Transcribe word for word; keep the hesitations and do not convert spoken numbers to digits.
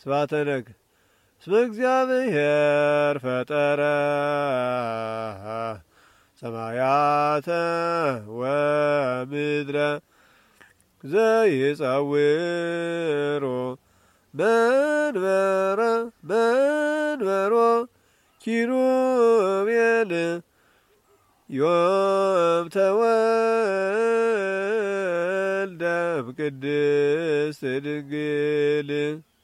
ስብሐተ ነግ እስመ እግዚአብሔር ፈጠረ ሰማያተ ወምድረ ዘይጸውሮ መንበረ መንበሮ ኪሩቤል ዮም ተወልደ እምቅድስት ድንግል